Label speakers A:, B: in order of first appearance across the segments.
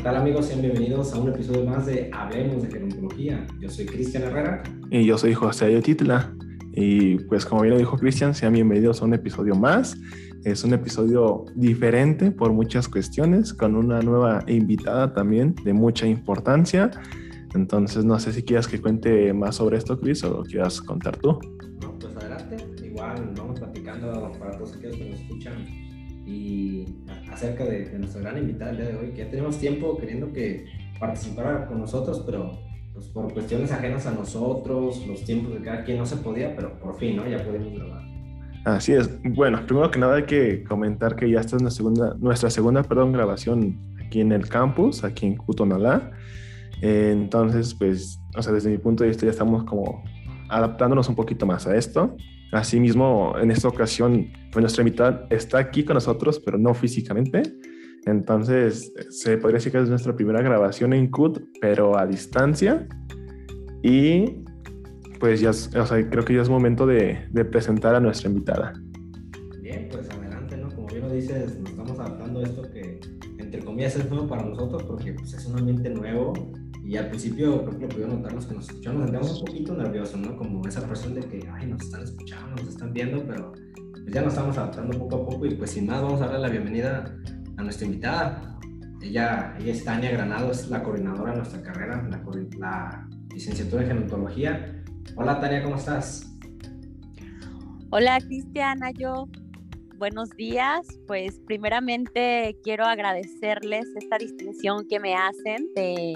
A: tal amigos? Sean bienvenidos a un episodio más de Hablemos de Gerontología. Yo soy Cristian Herrera.
B: Y yo soy José Ayotitla. Y pues como bien lo dijo Cristian, sean bienvenidos a un episodio más. Es un episodio diferente por muchas cuestiones, con una nueva invitada también de mucha importancia. Entonces no sé si quieras que cuente más sobre esto, Cris, o lo quieras contar tú.
A: No, pues adelante. Igual vamos platicando para todos aquellos que nos escuchan y acerca de nuestra gran invitada el día de hoy, que ya tenemos tiempo queriendo que participara con nosotros, pero pues por cuestiones ajenas a nosotros, los tiempos de cada quien no se podía, pero por fin, ¿no? Ya pudimos grabar.
B: Así es. Bueno, primero que nada hay que comentar que ya esta es nuestra segunda grabación aquí en el campus, aquí en Cutonalá. Entonces, pues, o sea, desde mi punto de vista ya estamos como adaptándonos un poquito más a esto. Asimismo, en esta ocasión, pues nuestra invitada está aquí con nosotros, pero no físicamente. Entonces, se podría decir que es nuestra primera grabación en CUT, pero a distancia. Y pues ya, o sea, creo que ya es momento de presentar a nuestra invitada.
A: Bien, pues adelante, ¿no? Como bien lo dices, nos estamos adaptando a esto que, entre comillas, es nuevo para nosotros porque pues, es un ambiente nuevo. Y al principio, creo que lo pudieron notar los que nos escucharon, nos sentíamos un poquito nerviosos, ¿no? Como esa presión de que, ay, nos están escuchando, nos están viendo, pero pues ya nos estamos adaptando poco a poco. Y pues sin más, vamos a darle la bienvenida a nuestra invitada. Ella es Tania Granado, es la coordinadora de nuestra carrera, la licenciatura en gerontología. Hola Tania, ¿cómo estás?
C: Hola Cristiana, buenos días. Pues primeramente quiero agradecerles esta distinción que me hacen de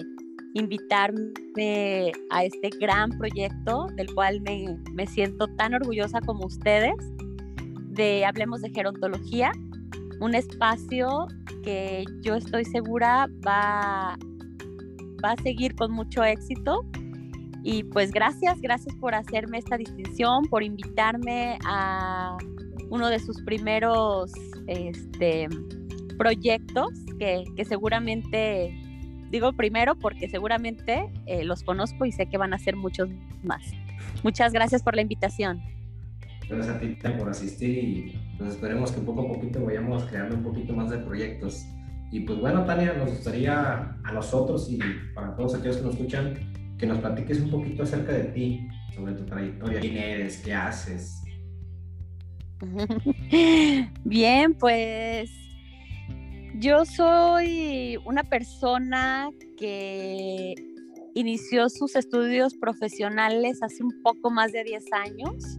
C: invitarme a este gran proyecto del cual me siento tan orgullosa como ustedes, de Hablemos de Gerontología, un espacio que yo estoy segura va a seguir con mucho éxito. Y pues gracias por hacerme esta distinción, por invitarme a uno de sus primeros proyectos que seguramente, digo primero porque seguramente los conozco y sé que van a ser muchos más. Muchas gracias por la invitación.
A: Gracias a ti por asistir y pues esperemos que poco a poquito vayamos creando un poquito más de proyectos. Y pues bueno, Tania, nos gustaría a nosotros y para todos aquellos que nos escuchan, que nos platiques un poquito acerca de ti, sobre tu trayectoria, quién eres, qué haces.
C: Bien, pues yo soy una persona que inició sus estudios profesionales hace un poco más de 10 años.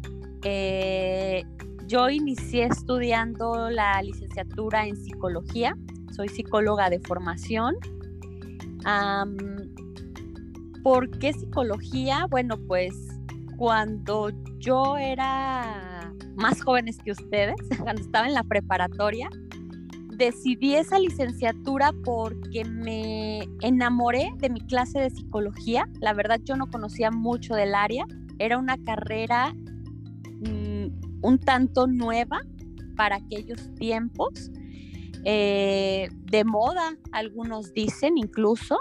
C: Yo inicié estudiando la licenciatura en psicología, soy psicóloga de formación. ¿Por qué psicología? Bueno, pues cuando yo era más jóvenes que ustedes, cuando estaba en la preparatoria, decidí esa licenciatura porque me enamoré de mi clase de psicología. La verdad, yo no conocía mucho del área. Era una carrera un tanto nueva para aquellos tiempos, de moda, algunos dicen incluso.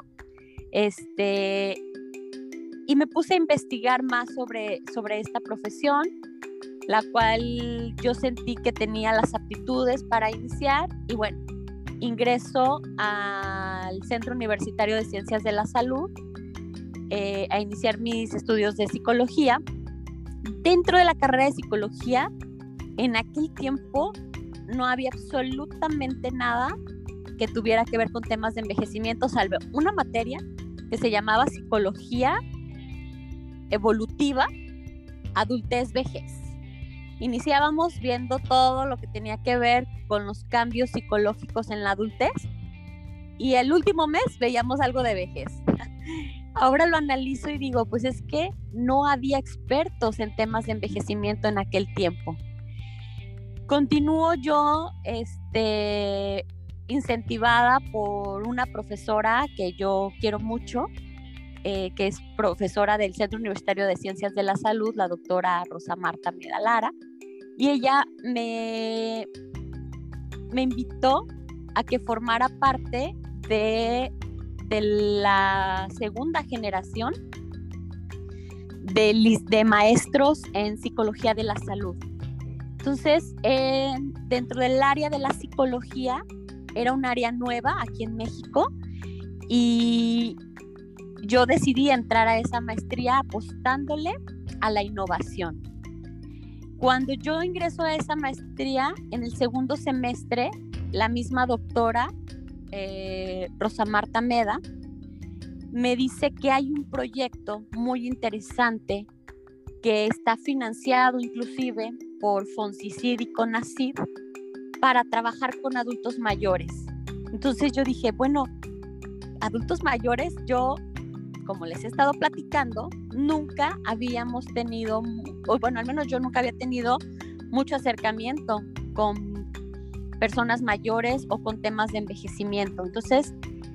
C: Y me puse a investigar más sobre esta profesión, la cual yo sentí que tenía las aptitudes para iniciar. Y bueno, ingreso al Centro Universitario de Ciencias de la Salud a iniciar mis estudios de psicología. Dentro de la carrera de psicología, en aquel tiempo no había absolutamente nada que tuviera que ver con temas de envejecimiento, salvo una materia que se llamaba Psicología Evolutiva, Adultez, Vejez. Iniciábamos viendo todo lo que tenía que ver con los cambios psicológicos en la adultez y el último mes veíamos algo de vejez. Ahora lo analizo y digo, pues es que no había expertos en temas de envejecimiento en aquel tiempo. Continúo yo incentivada por una profesora que yo quiero mucho, que es profesora del Centro Universitario de Ciencias de la Salud, la doctora Rosa Marta Medalara, y ella me invitó a que formara parte de la segunda generación de maestros en psicología de la salud. Entonces, dentro del área de la psicología, era un área nueva aquí en México Y yo decidí entrar a esa maestría apostándole a la innovación. Cuando yo ingreso a esa maestría, en el segundo semestre, la misma doctora, Rosa Marta Meda, me dice que hay un proyecto muy interesante que está financiado inclusive por Foncicid y Conacid para trabajar con adultos mayores. Entonces yo dije, bueno, adultos mayores, yo, como les he estado platicando, nunca habíamos tenido, o bueno, al menos yo nunca había tenido mucho acercamiento con personas mayores o con temas de envejecimiento. Entonces,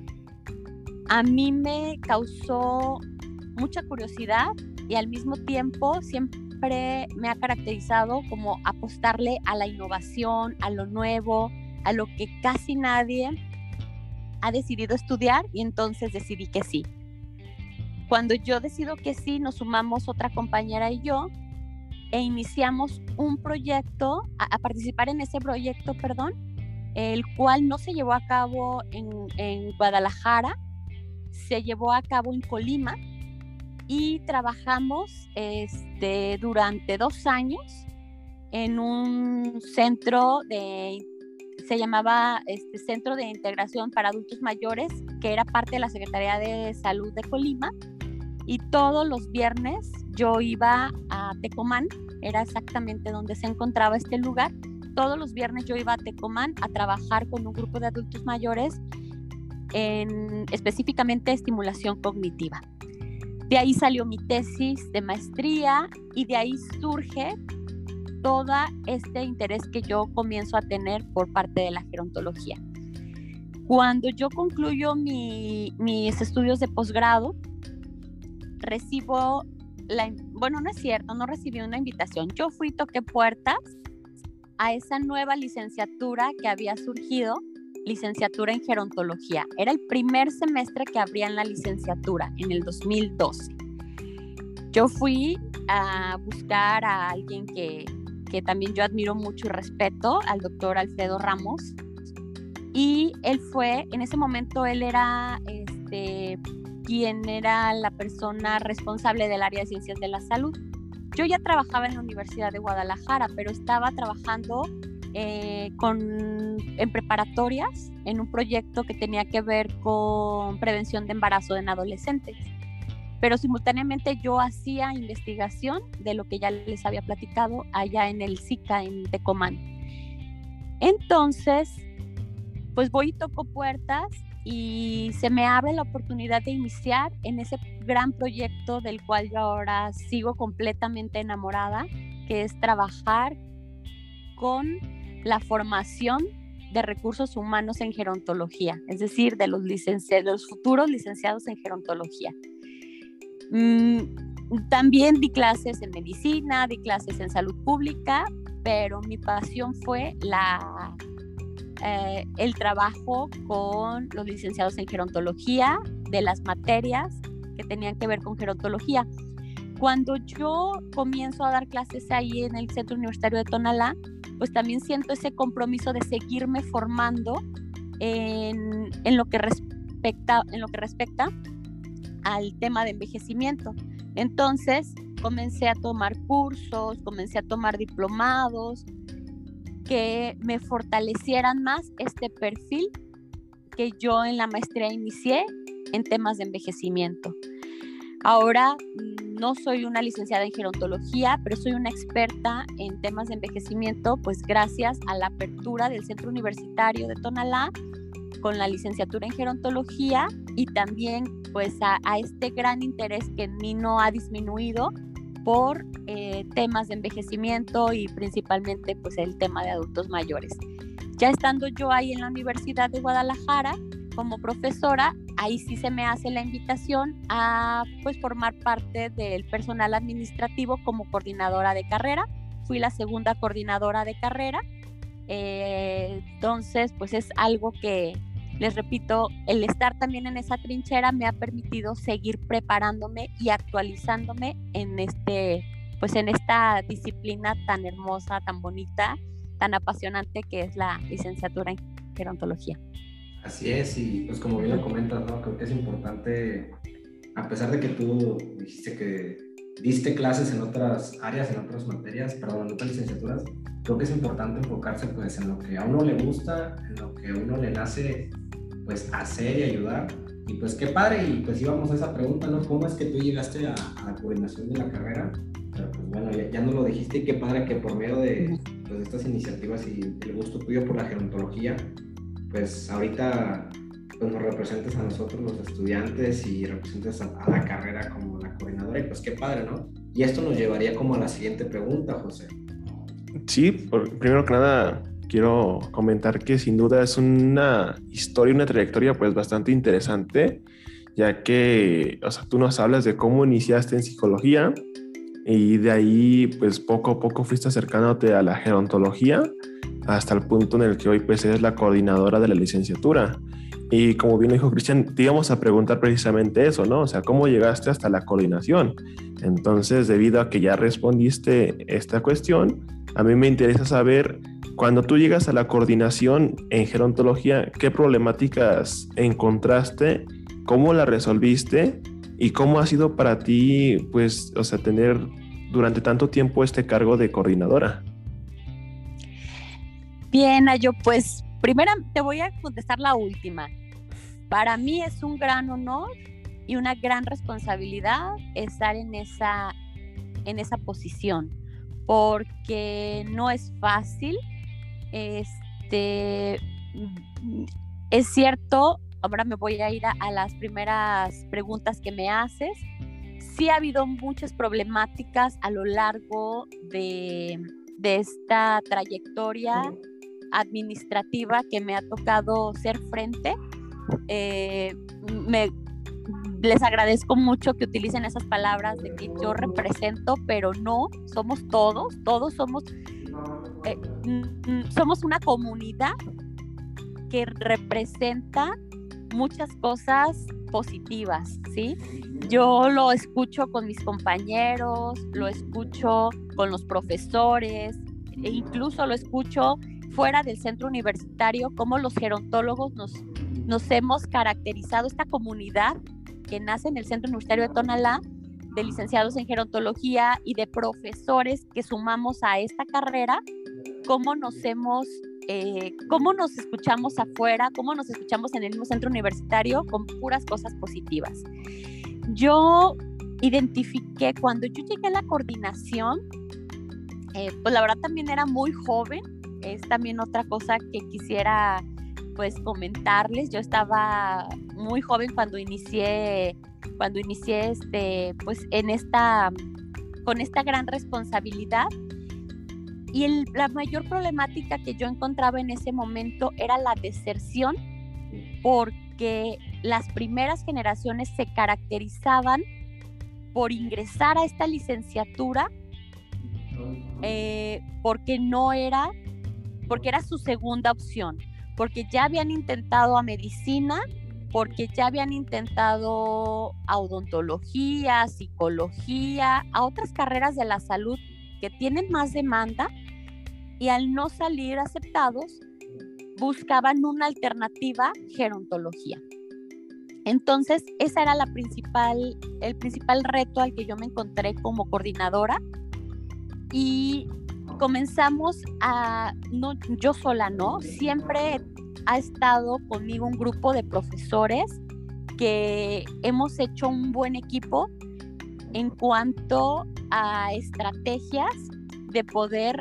C: a mí me causó mucha curiosidad y al mismo tiempo siempre me ha caracterizado como apostarle a la innovación, a lo nuevo, a lo que casi nadie ha decidido estudiar, y entonces decidí que sí. Cuando yo decido que sí, nos sumamos otra compañera y yo e iniciamos un proyecto, a participar en ese proyecto, el cual no se llevó a cabo en Guadalajara, se llevó a cabo en Colima, y trabajamos durante 2 años en un centro se llamaba Centro de Integración para Adultos Mayores, que era parte de la Secretaría de Salud de Colima, y todos los viernes yo iba a Tecomán, era exactamente donde se encontraba este lugar. Todos los viernes yo iba a Tecomán a trabajar con un grupo de adultos mayores en específicamente estimulación cognitiva. De ahí salió mi tesis de maestría y de ahí surge todo este interés que yo comienzo a tener por parte de la gerontología. Cuando yo concluyo mis estudios de posgrado, recibo bueno, no es cierto, no recibí una invitación. Yo fui, toqué puertas a esa nueva licenciatura que había surgido, licenciatura en gerontología. Era el primer semestre que abrían la licenciatura en el 2012. Yo fui a buscar a alguien que también yo admiro mucho y respeto, al doctor Alfredo Ramos, y él fue, en ese momento él era quien era la persona responsable del área de ciencias de la salud. Yo ya trabajaba en la Universidad de Guadalajara, pero estaba trabajando en preparatorias, en un proyecto que tenía que ver con prevención de embarazo en adolescentes. Pero simultáneamente yo hacía investigación de lo que ya les había platicado allá en el SICA, en Tecomán. Entonces, pues voy y toco puertas y se me abre la oportunidad de iniciar en ese gran proyecto del cual yo ahora sigo completamente enamorada, que es trabajar con la formación de recursos humanos en gerontología, es decir, de los futuros licenciados en gerontología. También di clases en medicina, di clases en salud pública, pero mi pasión fue el trabajo con los licenciados en gerontología, de las materias que tenían que ver con gerontología. Cuando yo comienzo a dar clases ahí en el Centro Universitario de Tonalá, pues también siento ese compromiso de seguirme formando en lo que respecta al tema de envejecimiento. Entonces comencé a tomar cursos, comencé a tomar diplomados que me fortalecieran más este perfil que yo en la maestría inicié en temas de envejecimiento. Ahora no soy una licenciada en gerontología, pero soy una experta en temas de envejecimiento, pues gracias a la apertura del Centro Universitario de Tonalá con la licenciatura en gerontología, y también pues a este gran interés que en mí no ha disminuido por temas de envejecimiento y principalmente pues el tema de adultos mayores. Ya estando yo ahí en la Universidad de Guadalajara como profesora, ahí sí se me hace la invitación a pues formar parte del personal administrativo como coordinadora de carrera. Fui la segunda coordinadora de carrera. Entonces pues es algo que, les repito, el estar también en esa trinchera me ha permitido seguir preparándome y actualizándome en esta disciplina tan hermosa, tan bonita, tan apasionante que es la licenciatura en gerontología.
A: Así es, y pues como bien lo comentas, ¿no? Creo que es importante, a pesar de que tú dijiste que diste clases en otras áreas, en otras materias, perdón, en otras licenciaturas, creo que es importante enfocarse pues en lo que a uno le gusta, en lo que a uno le nace pues hacer y ayudar. Y pues qué padre, y pues íbamos a esa pregunta, ¿no? ¿Cómo es que tú llegaste a la coordinación de la carrera? Pero pues bueno, ya nos lo dijiste, y qué padre que por medio de, pues, de estas iniciativas y el gusto tuyo por la gerontología, pues ahorita pues nos representes a nosotros los estudiantes y representes a la carrera como la coordinadora, y pues qué padre, ¿no? Y esto nos llevaría como a la siguiente pregunta, José.
B: Sí, primero que nada quiero comentar que sin duda es una historia, una trayectoria pues bastante interesante, ya que, o sea, tú nos hablas de cómo iniciaste en psicología y de ahí pues poco a poco fuiste acercándote a la gerontología hasta el punto en el que hoy pues eres la coordinadora de la licenciatura. Y como bien dijo Cristian, te íbamos a preguntar precisamente eso, ¿no? O sea, ¿cómo llegaste hasta la coordinación? Entonces, debido a que ya respondiste esta cuestión, a mí me interesa saber, cuando tú llegas a la coordinación en gerontología, ¿qué problemáticas encontraste? ¿Cómo la resolviste? ¿Y cómo ha sido para ti, pues, o sea, tener durante tanto tiempo este cargo de coordinadora?
C: Bien, Ayo, pues primero te voy a contestar la última. Para mí es un gran honor y una gran responsabilidad estar en esa posición, porque no es fácil. Es cierto, ahora me voy a ir a las primeras preguntas que me haces. Sí ha habido muchas problemáticas a lo largo de esta trayectoria administrativa que me ha tocado ser frente. Les agradezco mucho que utilicen esas palabras de que yo represento, pero no, somos todos somos una comunidad que representa muchas cosas positivas, ¿sí? Yo lo escucho con mis compañeros, lo escucho con los profesores, e incluso lo escucho fuera del centro universitario, cómo los gerontólogos nos hemos caracterizado, esta comunidad que nace en el centro universitario de Tonalá, de licenciados en gerontología y de profesores que sumamos a esta carrera, cómo nos escuchamos afuera, cómo nos escuchamos en el mismo centro universitario con puras cosas positivas. Yo identifiqué, cuando yo llegué a la coordinación, pues la verdad también era muy joven. Es también otra cosa que quisiera pues comentarles. Yo estaba muy joven cuando inicié pues con esta gran responsabilidad, y la mayor problemática que yo encontraba en ese momento era la deserción, porque las primeras generaciones se caracterizaban por ingresar a esta licenciatura porque era su segunda opción, porque ya habían intentado a medicina, porque ya habían intentado a odontología, psicología, a otras carreras de la salud que tienen más demanda, y al no salir aceptados, buscaban una alternativa, gerontología. Entonces, esa era el principal reto al que yo me encontré como coordinadora, y comenzamos no, yo sola no, siempre ha estado conmigo un grupo de profesores que hemos hecho un buen equipo en cuanto a estrategias de poder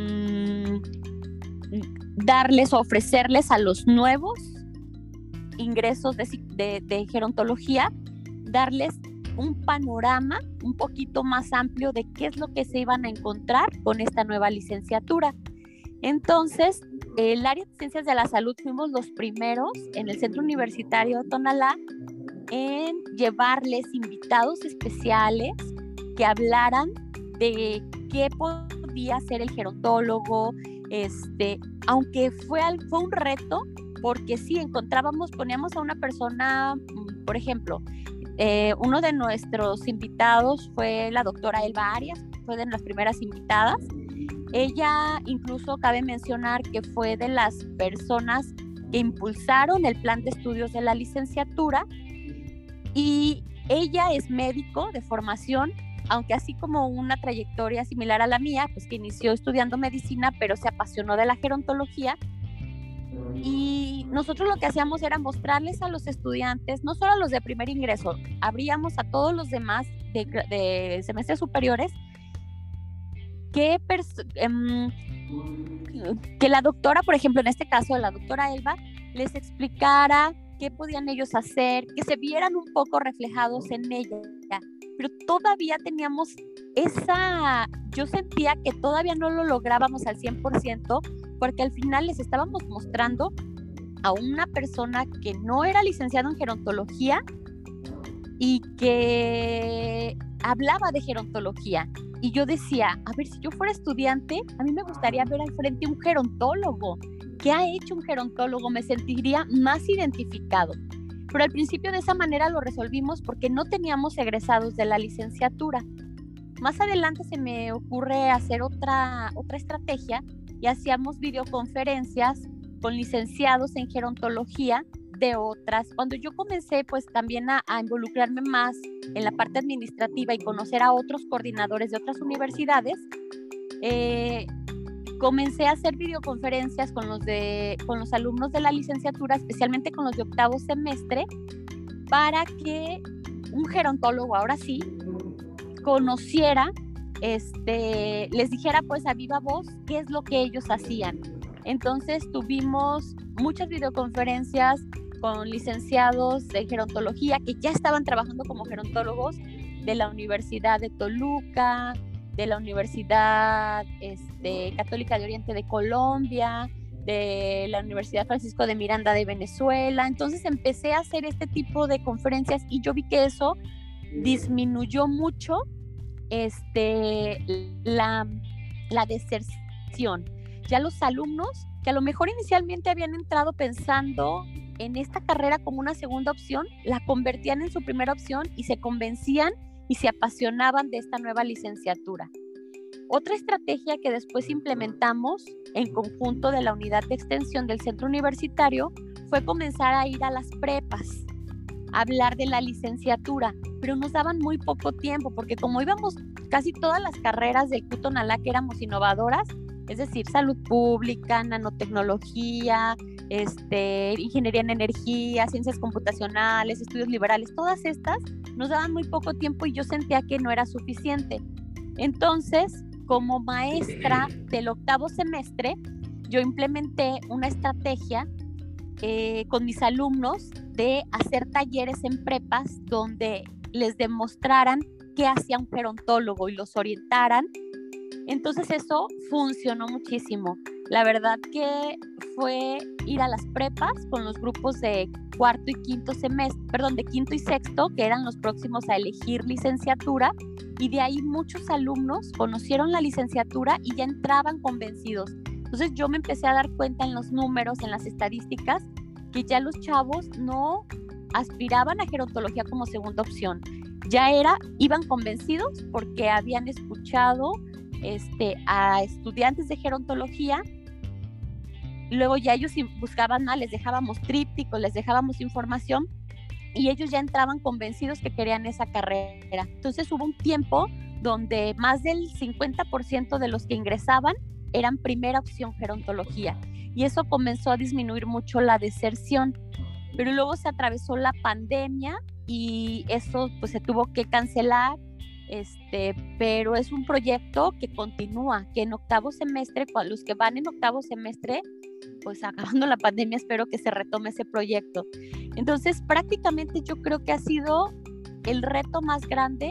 C: ofrecerles a los nuevos ingresos de gerontología, darles un panorama un poquito más amplio de qué es lo que se iban a encontrar con esta nueva licenciatura. Entonces, el área de ciencias de la salud fuimos los primeros en el Centro Universitario de Tonalá en llevarles invitados especiales que hablaran de qué podía ser el gerontólogo, aunque fue un reto, porque sí poníamos a una persona, por ejemplo, uno de nuestros invitados fue la doctora Elba Arias, fue de las primeras invitadas. Ella, incluso cabe mencionar que fue de las personas que impulsaron el plan de estudios de la licenciatura, y ella es médico de formación, aunque así como una trayectoria similar a la mía, pues que inició estudiando medicina, pero se apasionó de la gerontología. Y nosotros lo que hacíamos era mostrarles a los estudiantes, no solo a los de primer ingreso, abríamos a todos los demás de semestres superiores, que la doctora, por ejemplo, en este caso la doctora Elba, les explicara qué podían ellos hacer, que se vieran un poco reflejados en ella. Pero todavía teníamos yo sentía que todavía no lo lográbamos al 100%, porque al final les estábamos mostrando a una persona que no era licenciada en gerontología y que hablaba de gerontología. Y yo decía, a ver, si yo fuera estudiante, a mí me gustaría ver al frente un gerontólogo. ¿Qué ha hecho un gerontólogo? Me sentiría más identificado. Pero al principio de esa manera lo resolvimos porque no teníamos egresados de la licenciatura. Más adelante se me ocurre hacer otra estrategia y hacíamos videoconferencias con licenciados en gerontología de otras. Cuando yo comencé pues también a involucrarme más en la parte administrativa y conocer a otros coordinadores de otras universidades, comencé a hacer videoconferencias con los alumnos de la licenciatura, especialmente con los de octavo semestre, para que un gerontólogo, ahora sí, conociera, les dijera pues a viva voz qué es lo que ellos hacían. Entonces tuvimos muchas videoconferencias con licenciados de gerontología que ya estaban trabajando como gerontólogos de la Universidad de Toluca, de la Universidad Católica de Oriente de Colombia, de la Universidad Francisco de Miranda de Venezuela. Entonces empecé a hacer este tipo de conferencias y yo vi que eso disminuyó mucho la deserción. Ya los alumnos que a lo mejor inicialmente habían entrado pensando en esta carrera como una segunda opción, la convertían en su primera opción y se convencían y se apasionaban de esta nueva licenciatura. Otra estrategia que después implementamos en conjunto de la unidad de extensión del centro universitario fue comenzar a ir a las prepas, a hablar de la licenciatura, pero nos daban muy poco tiempo porque como íbamos casi todas las carreras del CUT Tonalá que éramos innovadoras, es decir, salud pública, nanotecnología, ingeniería en energía, ciencias computacionales, estudios liberales, todas estas nos daban muy poco tiempo y yo sentía que no era suficiente. Entonces, como maestra del octavo semestre, yo implementé una estrategia con mis alumnos de hacer talleres en prepas donde les demostraran qué hacía un gerontólogo y los orientaran. Entonces eso funcionó muchísimo. La verdad que fue ir a las prepas con los grupos de cuarto y quinto semestre, de quinto y sexto, que eran los próximos a elegir licenciatura, y de ahí muchos alumnos conocieron la licenciatura y ya entraban convencidos. Entonces yo me empecé a dar cuenta en los números, en las estadísticas, que ya los chavos no aspiraban a gerontología como segunda opción. Ya iban convencidos porque habían escuchado a estudiantes de gerontología. Luego ya ellos buscaban más, les dejábamos trípticos, les dejábamos información y ellos ya entraban convencidos que querían esa carrera. Entonces hubo un tiempo donde más del 50% de los que ingresaban eran primera opción gerontología y eso comenzó a disminuir mucho la deserción. Pero luego se atravesó la pandemia y eso pues se tuvo que cancelar. Pero es un proyecto que continúa, que en octavo semestre, los que van en octavo semestre, pues acabando la pandemia, espero que se retome ese proyecto. Entonces, prácticamente yo creo que ha sido el reto más grande,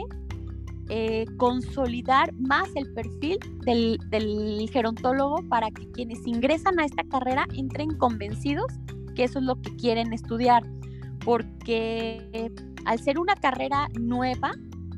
C: consolidar más el perfil del gerontólogo para que quienes ingresan a esta carrera entren convencidos que eso es lo que quieren estudiar, porque al ser una carrera nueva,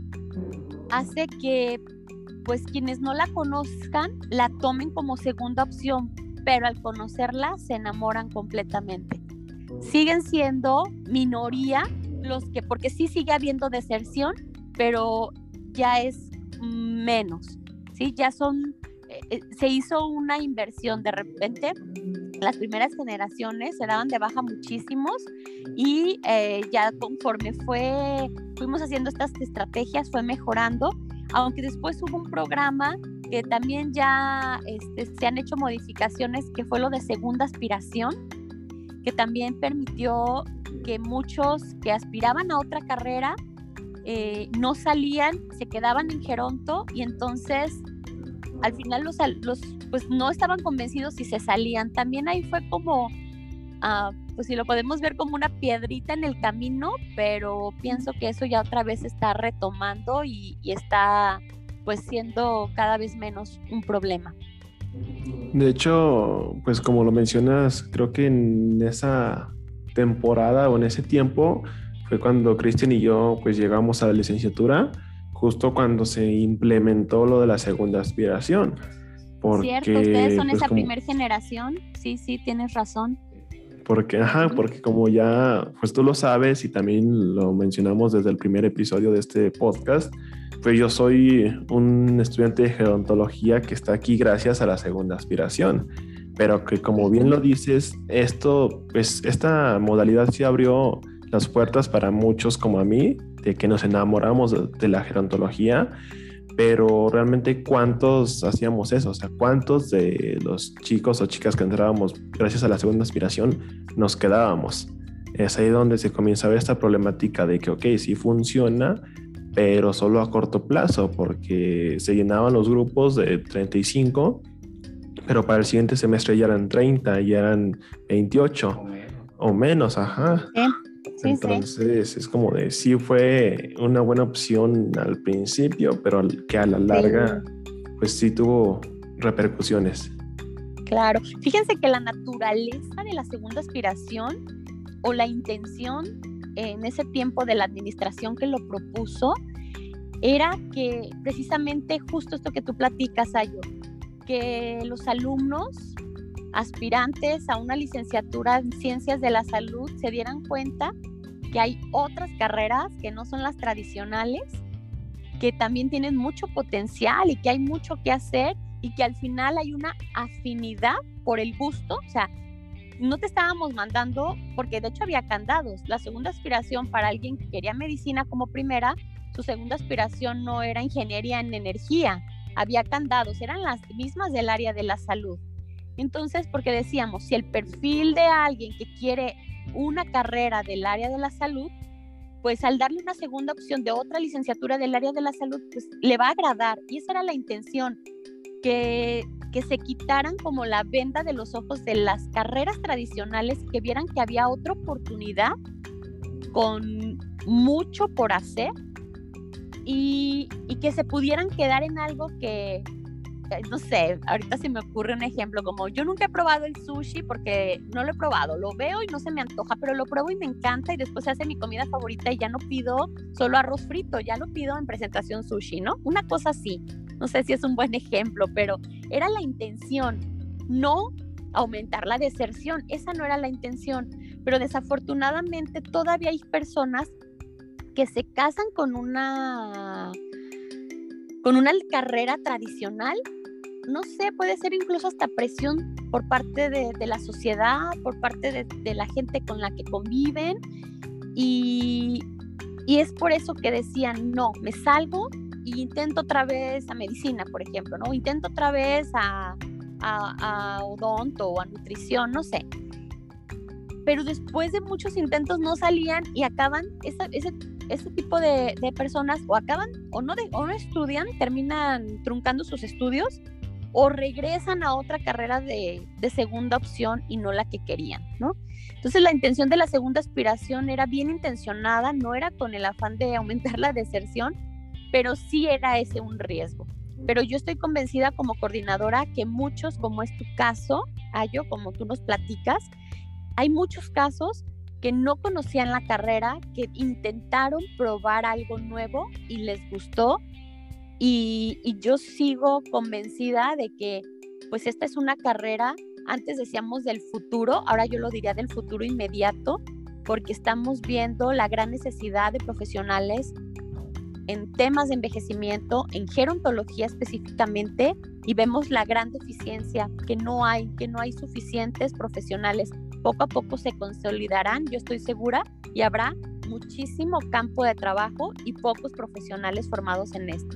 C: hace que pues quienes no la conozcan la tomen como segunda opción, pero al conocerla se enamoran completamente. Siguen siendo minoría porque sí sigue habiendo deserción, pero ya es menos, ¿sí? Ya son se hizo una inversión. De repente las primeras generaciones se daban de baja muchísimos y ya conforme fuimos haciendo estas estrategias fue mejorando, aunque después hubo un programa que también ya se han hecho modificaciones, que fue lo de segunda aspiración, que también permitió que muchos que aspiraban a otra carrera no salían, se quedaban en Geronto, y entonces al final los pues no estaban convencidos y se salían. También ahí fue como, pues si lo podemos ver como una piedrita en el camino, pero pienso que eso ya otra vez está retomando y está pues siendo cada vez menos un problema.
B: De hecho, pues como lo mencionas, creo que en esa temporada o en ese tiempo fue cuando Cristian y yo pues llegamos a la licenciatura, justo cuando se implementó lo de la segunda aspiración. Porque,
C: cierto, ustedes son
B: pues,
C: esa primera generación. Sí, tienes razón.
B: Porque como ya pues tú lo sabes y también lo mencionamos desde el primer episodio de este podcast, pues yo soy un estudiante de gerontología que está aquí gracias a la segunda aspiración, pero que como bien lo dices, esta modalidad sí abrió las puertas para muchos como a mí, de que nos enamoramos de la gerontología, pero realmente ¿cuántos hacíamos eso? O sea, ¿cuántos de los chicos o chicas que entrábamos gracias a la segunda aspiración nos quedábamos? Es ahí donde se comienza a ver esta problemática de que, ok, sí funciona, pero solo a corto plazo, porque se llenaban los grupos de 35, pero para el siguiente semestre ya eran 30, ya eran 28 o menos, ajá.
C: Sí,
B: entonces es como de sí fue una buena opción al principio, pero que a la larga pues sí tuvo repercusiones.
C: Claro, fíjense que la naturaleza de la segunda aspiración o la intención en ese tiempo de la administración que lo propuso era que precisamente justo esto que tú platicas, Ayo, que los alumnos aspirantes a una licenciatura en Ciencias de la Salud se dieran cuenta que hay otras carreras que no son las tradicionales, que también tienen mucho potencial y que hay mucho que hacer, y que al final hay una afinidad por el gusto. O sea, no te estábamos mandando, porque de hecho había candados. La segunda aspiración para alguien que quería medicina como primera, su segunda aspiración no era ingeniería en energía, había candados, eran las mismas del área de la salud. Entonces, porque decíamos, si el perfil de alguien que quiere una carrera del área de la salud, pues al darle una segunda opción de otra licenciatura del área de la salud, pues le va a agradar. Y esa era la intención, que se quitaran como la venda de los ojos de las carreras tradicionales, que vieran que había otra oportunidad con mucho por hacer, y que se pudieran quedar en algo que, no sé, ahorita se me ocurre un ejemplo, como yo nunca he probado el sushi porque no lo he probado, lo veo y no se me antoja, pero lo pruebo y me encanta, y después se hace mi comida favorita y ya no pido solo arroz frito, ya lo pido en presentación sushi, ¿no? Una cosa así, no sé si es un buen ejemplo, pero era la intención, no aumentar la deserción, esa no era la intención, pero desafortunadamente todavía hay personas que se casan con una carrera tradicional. No sé, puede ser incluso hasta presión por parte de la sociedad, por parte de la gente con la que conviven, y es por eso que decían, no, me salgo y intento otra vez a medicina, por ejemplo, ¿no? Intento otra vez a odonto o a nutrición, no sé. Pero después de muchos intentos no salían y acaban, ese tipo de personas o acaban o no estudian, terminan truncando sus estudios, o regresan a otra carrera de segunda opción y no la que querían, ¿no? Entonces la intención de la segunda aspiración era bien intencionada, no era con el afán de aumentar la deserción, pero sí era ese un riesgo. Pero yo estoy convencida como coordinadora que muchos, como es tu caso, Ayo, como tú nos platicas, hay muchos casos que no conocían la carrera, que intentaron probar algo nuevo y les gustó, y yo sigo convencida de que pues esta es una carrera, antes decíamos del futuro, ahora yo lo diría del futuro inmediato, porque estamos viendo la gran necesidad de profesionales en temas de envejecimiento, en gerontología específicamente, y vemos la gran deficiencia que no hay suficientes profesionales. Poco a poco se consolidarán, yo estoy segura, y habrá muchísimo campo de trabajo y pocos profesionales formados en esto.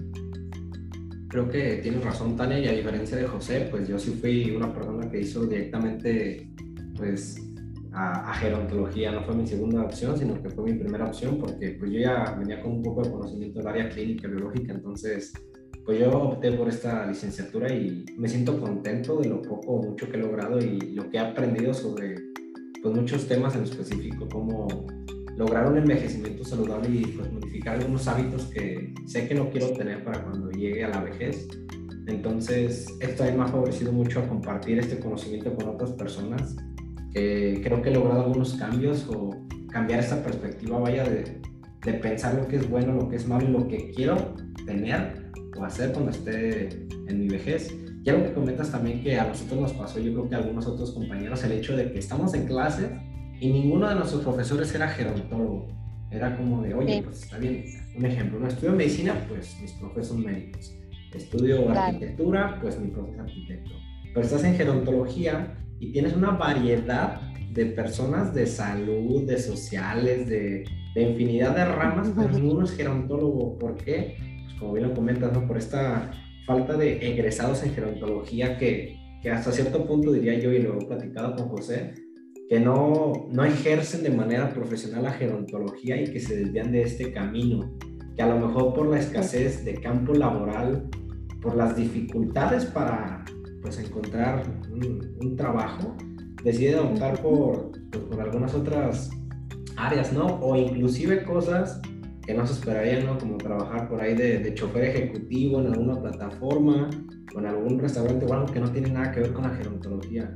A: Creo que tienes razón, Tania, y a diferencia de José, pues yo sí fui una persona que hizo directamente pues a gerontología. No fue mi segunda opción, sino que fue mi primera opción, porque pues yo ya venía con un poco de conocimiento del área clínica biológica. Entonces pues yo opté por esta licenciatura y me siento contento de lo poco o mucho que he logrado y lo que he aprendido sobre pues muchos temas en específico, como lograr un envejecimiento saludable y pues modificar algunos hábitos que sé que no quiero tener para cuando llegue a la vejez. Entonces esto a mí me ha favorecido mucho a compartir este conocimiento con otras personas, que creo que he logrado algunos cambios o cambiar esta perspectiva, vaya, de pensar lo que es bueno, lo que es malo y lo que quiero tener o hacer cuando esté en mi vejez. Y algo que comentas también que a nosotros nos pasó, yo creo que a algunos otros compañeros, el hecho de que estamos en clases y ninguno de nuestros profesores era gerontólogo. Era como de, oye, pues está bien, un ejemplo, no estudio medicina, pues mis profes son médicos. Estudio arquitectura, pues mi profe es arquitecto. Pero estás en gerontología y tienes una variedad de personas de salud, de sociales, de infinidad de ramas, pero ninguno es gerontólogo. ¿Por qué? Pues como bien lo comentas, ¿no? Por esta falta de egresados en gerontología que hasta cierto punto, diría yo, y lo he platicado con José, que no ejercen de manera profesional la gerontología y que se desvían de este camino, que a lo mejor por la escasez de campo laboral, por las dificultades para pues encontrar un trabajo, deciden optar por algunas otras áreas, ¿no? O inclusive cosas que no se esperarían, ¿no? Como trabajar por ahí de chofer ejecutivo en alguna plataforma o en algún restaurante o algo que no tiene nada que ver con la gerontología.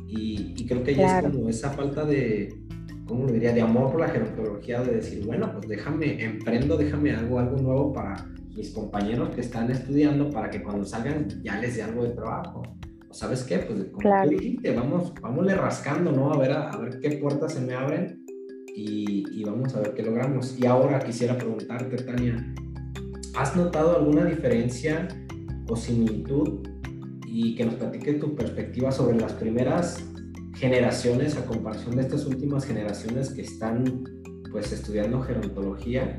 A: Y creo que ya es como esa falta de, ¿cómo lo diría?, de amor por la gerontología, de decir, bueno, pues déjame hago algo nuevo para mis compañeros que están estudiando, para que cuando salgan ya les dé algo de trabajo. ¿O sabes qué? Pues como tú dijiste, vámosle rascando, ¿no? A ver qué puertas se me abren y vamos a ver qué logramos. Y ahora quisiera preguntarte, Tania, ¿has notado alguna diferencia o similitud? Y que nos platique tu perspectiva sobre las primeras generaciones a comparación de estas últimas generaciones que están pues estudiando gerontología.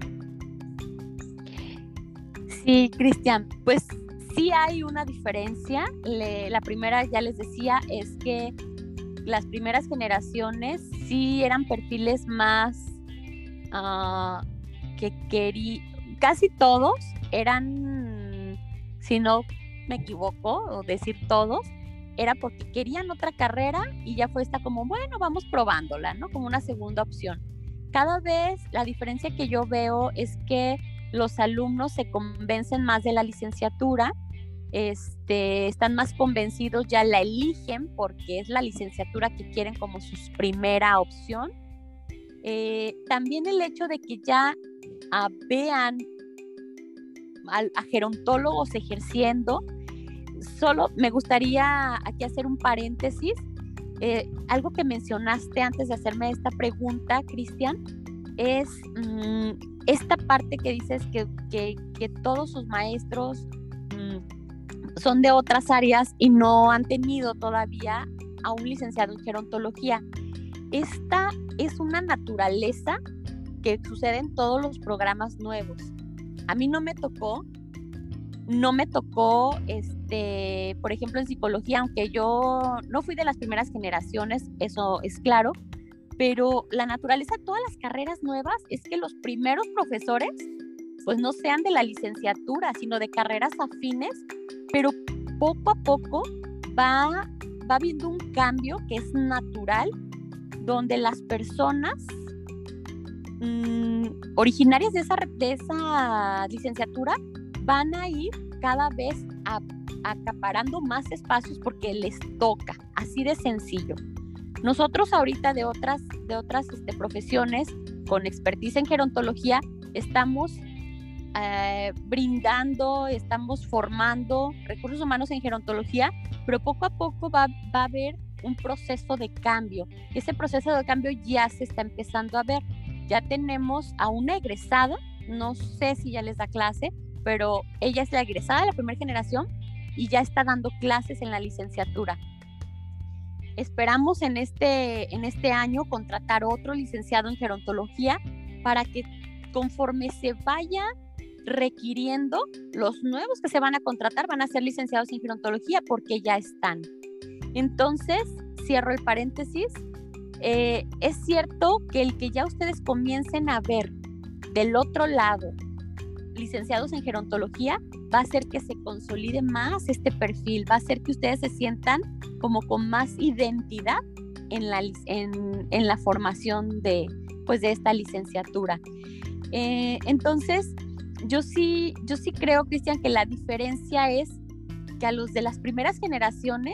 C: Sí, Cristian, pues sí hay una diferencia. La primera, ya les decía, es que las primeras generaciones sí eran perfiles más casi todos eran, si no me equivoco, o decir todos, era porque querían otra carrera y ya fue esta como, bueno, vamos probándola, ¿no? Como una segunda opción. Cada vez la diferencia que yo veo es que los alumnos se convencen más de la licenciatura, están más convencidos, ya la eligen porque es la licenciatura que quieren como su primera opción. También el hecho de que ya vean a gerontólogos ejerciendo. Solo me gustaría aquí hacer un paréntesis, algo que mencionaste antes de hacerme esta pregunta, Cristian, es esta parte que dices que todos sus maestros son de otras áreas y no han tenido todavía a un licenciado en gerontología. Esta es una naturaleza que sucede en todos los programas nuevos. A mí no me tocó, por ejemplo, en psicología, aunque yo no fui de las primeras generaciones, eso es claro, pero la naturaleza de todas las carreras nuevas es que los primeros profesores pues no sean de la licenciatura, sino de carreras afines, pero poco a poco va habiendo un cambio que es natural, donde las personas originarias de esa licenciatura van a ir cada vez acaparando más espacios porque les toca, así de sencillo. Nosotros ahorita de otras profesiones con expertise en gerontología estamos brindando, estamos formando recursos humanos en gerontología, pero poco a poco va a haber un proceso de cambio. Ese proceso de cambio ya se está empezando a ver. Ya tenemos a una egresada no sé si ya les da clase, pero ella es la egresada de la primera generación y ya está dando clases en la licenciatura. Esperamos en este año contratar otro licenciado en gerontología para que conforme se vaya requiriendo, los nuevos que se van a contratar van a ser licenciados en gerontología porque ya están. Entonces, cierro el paréntesis. Es cierto que el que ya ustedes comiencen a ver del otro lado licenciados en gerontología va a hacer que se consolide más este perfil, va a hacer que ustedes se sientan como con más identidad en la formación de esta licenciatura. Entonces, yo sí creo, Cristian, que la diferencia es que a los de las primeras generaciones,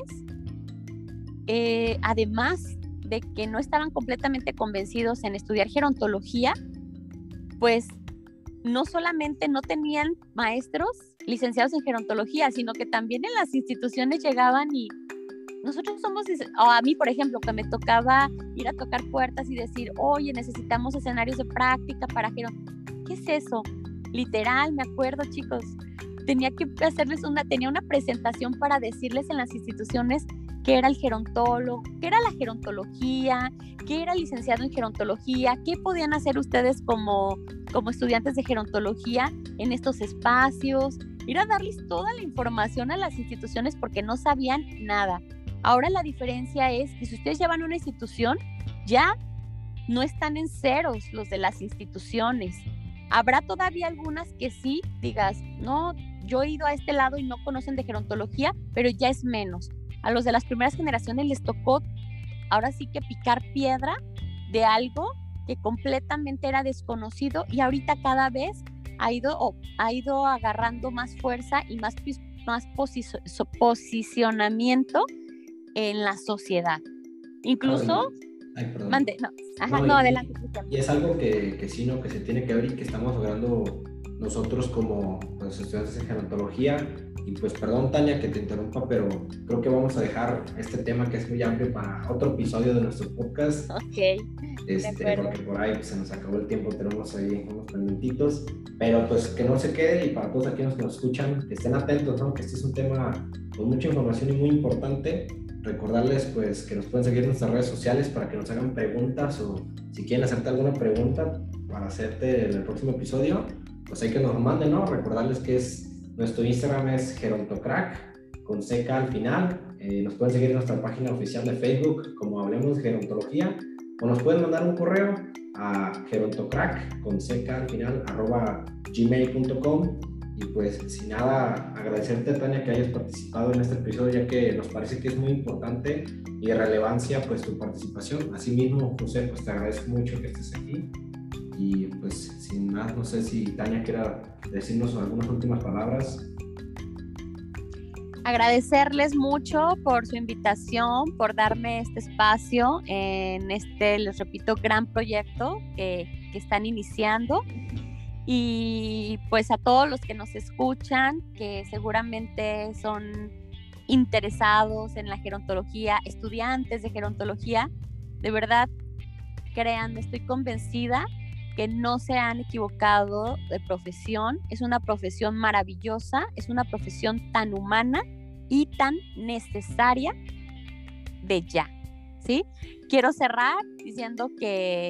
C: además de que no estaban completamente convencidos en estudiar gerontología, pues no solamente no tenían maestros licenciados en gerontología, sino que también en las instituciones llegaban y nosotros o a mí, por ejemplo, que me tocaba ir a tocar puertas y decir, oye, necesitamos escenarios de práctica para gerontología. ¿Qué es eso? Literal, me acuerdo, chicos, tenía una presentación para decirles en las instituciones qué era el gerontólogo, qué era la gerontología, qué era licenciado en gerontología, qué podían hacer ustedes como estudiantes de gerontología en estos espacios, ir a darles toda la información a las instituciones porque no sabían nada. Ahora la diferencia es que si ustedes ya van a una institución, ya no están en ceros los de las instituciones. Habrá todavía algunas que sí digas, no, yo he ido a este lado y no conocen de gerontología, pero ya es menos. A los de las primeras generaciones les tocó ahora sí que picar piedra de algo que completamente era desconocido y ahorita cada vez ha ido agarrando más fuerza y más posicionamiento en la sociedad. Incluso...
A: Ay, perdón.
C: Mande, no. Ajá, no, adelante.
A: Y es algo que sí, ¿no? Que se tiene que ver y que estamos logrando nosotros como pues, estudiantes de gerontología. Y pues perdón, Tania, que te interrumpa, pero creo que vamos a dejar este tema que es muy amplio para otro episodio de nuestro podcast.
C: Ok,
A: porque por ahí pues, se nos acabó el tiempo, tenemos ahí unos pendientitos, pero pues que no se quede y para todos aquellos que nos escuchan, que estén atentos, ¿no? Que este es un tema con mucha información y muy importante. Recordarles pues que nos pueden seguir en nuestras redes sociales para que nos hagan preguntas o si quieren hacerte alguna pregunta para hacerte en el próximo episodio, pues hay que nos manden, ¿no? Recordarles que nuestro Instagram es gerontocrack con CK al final. Nos pueden seguir en nuestra página oficial de Facebook como Hablemos de Gerontología o nos pueden mandar un correo a gerontocrack con CK al final @gmail.com. Y pues sin nada, agradecerte, Tania, que hayas participado en este episodio, ya que nos parece que es muy importante y de relevancia pues tu participación. Asimismo, José, pues te agradezco mucho que estés aquí. Y pues sin más, no sé si Tania quiera decirnos algunas últimas palabras.
C: Agradecerles mucho por su invitación, por darme este espacio en les repito, gran proyecto que están iniciando. Y pues a todos los que nos escuchan, que seguramente son interesados en la gerontología, estudiantes de gerontología, de verdad, créanme, estoy convencida que no se han equivocado de profesión. Es una profesión maravillosa, es una profesión tan humana y tan necesaria de ya, ¿sí? Quiero cerrar diciendo que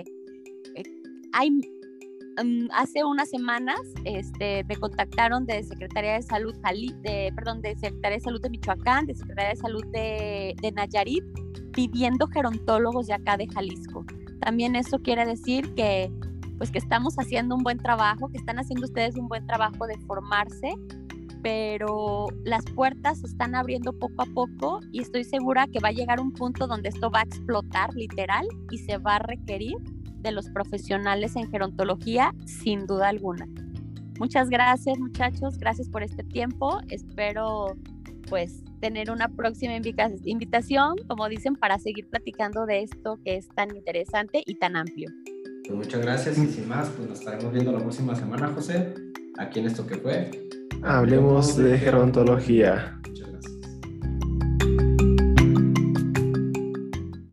C: hace unas semanas me contactaron de Secretaría de Salud de Secretaría de Salud de Michoacán, de Secretaría de Salud de Nayarit, pidiendo gerontólogos de acá de Jalisco. También eso quiere decir que estamos haciendo un buen trabajo, que están haciendo ustedes un buen trabajo de formarse, pero las puertas se están abriendo poco a poco y estoy segura que va a llegar un punto donde esto va a explotar literal y se va a requerir de los profesionales en gerontología sin duda alguna. Muchas gracias, muchachos, gracias por este tiempo. Espero pues tener una próxima invitación, como dicen, para seguir platicando de esto que es tan interesante y tan amplio.
A: Pues muchas gracias y sin más, pues nos estaremos viendo la próxima semana, José, aquí en esto que fue
B: Hablemos de Gerontología.